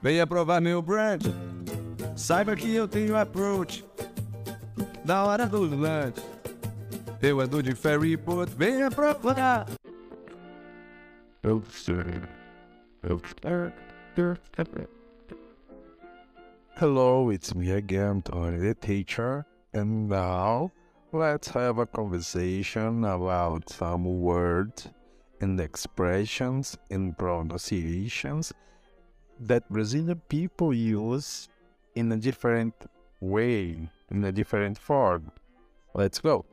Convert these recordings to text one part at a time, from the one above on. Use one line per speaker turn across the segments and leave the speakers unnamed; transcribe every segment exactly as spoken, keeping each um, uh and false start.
Venha provar meu brand. Saiba que eu tenho approach. Na hora do lunch, eu ando de ferry boat. Venha provar.
Eu sei. Eu sei. Hello, it's me again, Tony the teacher. And now, let's have a conversation about some words and expressions and pronunciations that Brazilian people use in a different way, in a different form. Let's go.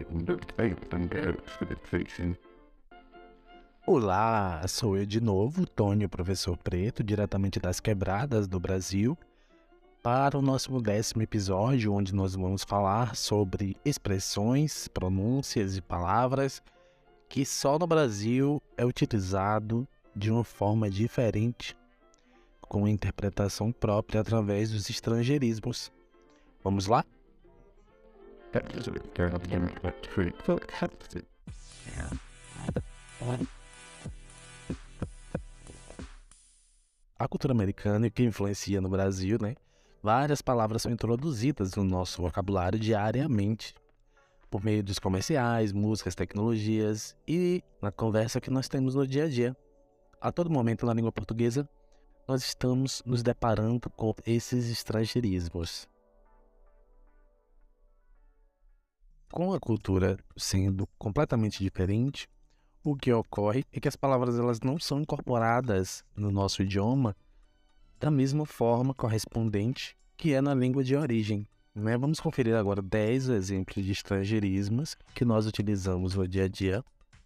Olá, sou eu de novo, Tony, o professor Preto, diretamente das quebradas do Brasil, para o nosso décimo episódio, onde nós vamos falar sobre expressões, pronúncias e palavras que só no Brasil é utilizado de uma forma diferente, com interpretação própria através dos estrangeirismos. Vamos lá? A cultura americana que influencia no Brasil, né? Várias palavras são introduzidas no nosso vocabulário diariamente, por meio dos comerciais, músicas, tecnologias e na conversa que nós temos no dia a dia. A todo momento na língua portuguesa, nós estamos nos deparando com esses estrangeirismos. Com a cultura sendo completamente diferente, o que ocorre é que as palavras elas não são incorporadas no nosso idioma da mesma forma correspondente que é na língua de origem. Né? Vamos conferir agora dez exemplos de estrangeirismos que nós utilizamos no dia a dia.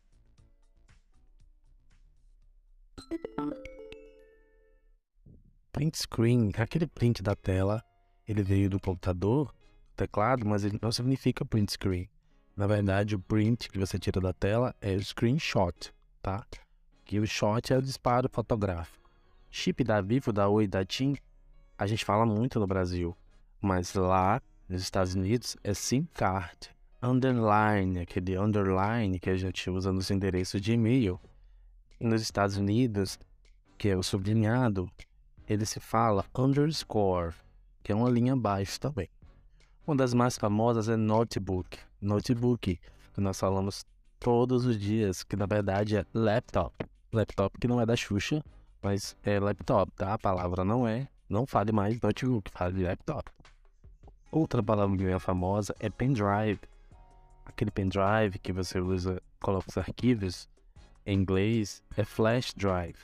Print screen, aquele print da tela, ele veio do computador, teclado, mas ele não significa print screen. Na verdade, o print que você tira da tela é o screenshot, tá? Que o shot é o disparo fotográfico. Chip da Vivo, da Oi, da TIM, a gente fala muito no Brasil, mas lá nos Estados Unidos é SIM card. Underline, aquele underline que a gente usa nos endereços de e-mail. E nos Estados Unidos, que é o sublinhado, ele se fala underscore, que é uma linha abaixo também. Uma das mais famosas é notebook. Notebook, que nós falamos todos os dias, que na verdade é laptop. Laptop que não é da Xuxa, mas é laptop, tá? A palavra não é, não fale mais notebook, fale laptop. Outra palavrinha famosa é pendrive. Aquele pendrive que você usa, coloca os arquivos, em inglês é flash drive.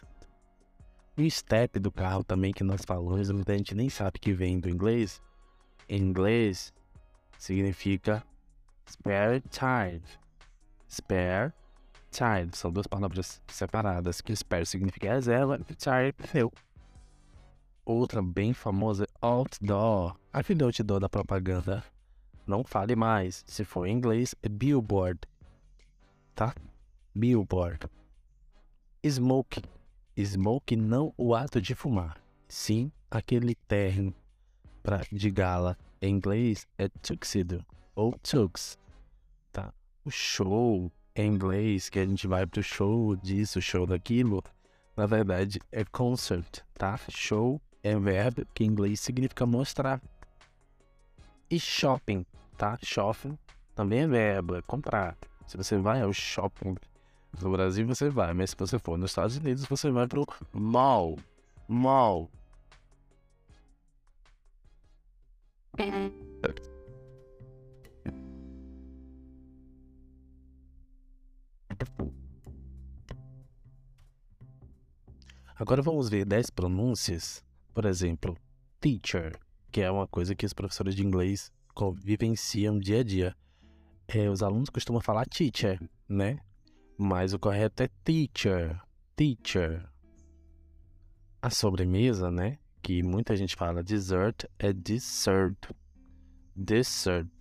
O step do carro também que nós falamos, muita gente nem sabe que vem do inglês. Em inglês significa spare tire. Spare tire. São duas palavras separadas, que spare significa reserva e tire pneu. Outra bem famosa é outdoor. Aquele outdoor da propaganda. Não fale mais. Se for em inglês é billboard. Tá? Billboard. Smoke. Smoke não o ato de fumar. Sim, aquele terno pra, de gala em inglês é tuxedo ou tux, tá? O show em inglês, que a gente vai pro show disso, show daquilo, na verdade é concert, tá? Show é verbo que em inglês significa mostrar. E shopping, tá? Shopping também é verbo, é comprar. Se você vai ao shopping no Brasil, você vai, mas se você for nos Estados Unidos, você vai pro mall. Mall. Agora vamos ver dez pronúncias. Por exemplo, teacher, que é uma coisa que os professores de inglês vivenciam dia a dia. É, os alunos costumam falar teacher, né? Mas o correto é teacher, teacher. A sobremesa, né? Que muita gente fala dessert, é dessert, dessert.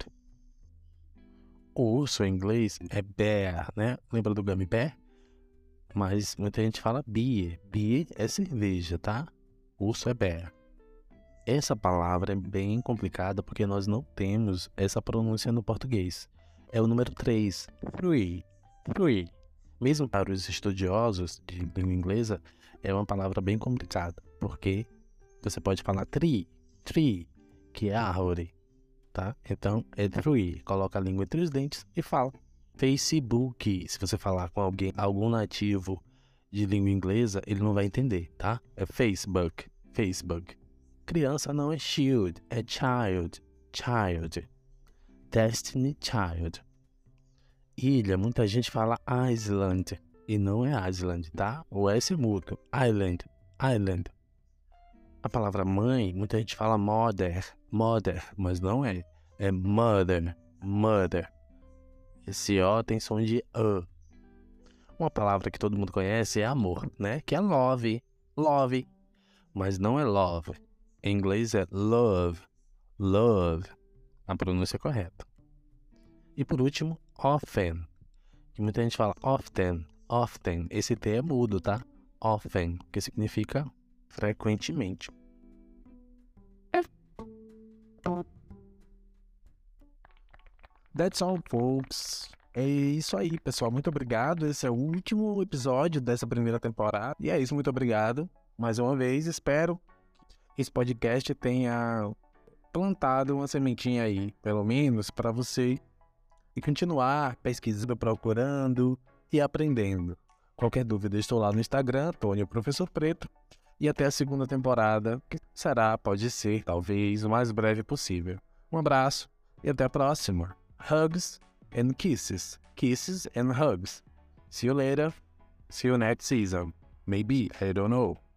O urso em inglês é bear, né? Lembra do gummy bear? Mas muita gente fala beer, beer é cerveja, tá? Urso é bear. Essa palavra é bem complicada porque nós não temos essa pronúncia no português. É o número três, free, free. Mesmo para os estudiosos de língua inglesa, é uma palavra bem complicada, porque você pode falar tree, tree, que é árvore, tá? Então, é tree. Coloca a língua entre os dentes e fala. Facebook, se você falar com alguém, algum nativo de língua inglesa, ele não vai entender, tá? É Facebook, Facebook. Criança não é shield, é child, child. Destiny Child. Ilha, muita gente fala Island, e não é Island, tá? O S é mudo. Island, Island. A palavra mãe, muita gente fala mother, mother, mas não é. É mother, mother. Esse O tem som de A. Uma palavra que todo mundo conhece é amor, né? Que é love, love. Mas não é love. Em inglês é love, love. A pronúncia correta. E por último, often. Que muita gente fala often, often. Esse T é mudo, tá? Often, que significa frequentemente. That's all, folks. É isso aí, pessoal. Muito obrigado. Esse é o último episódio dessa primeira temporada. E é isso, muito obrigado. Mais uma vez, espero que esse podcast tenha plantado uma sementinha aí, pelo menos, para você e continuar pesquisando, procurando e aprendendo. Qualquer dúvida, estou lá no Instagram, Tony, o Professor Preto. E até a segunda temporada, que será, pode ser, talvez, o mais breve possível. Um abraço e até a próxima. Hugs and kisses. Kisses and hugs. See you later. See you next season. Maybe, I don't know.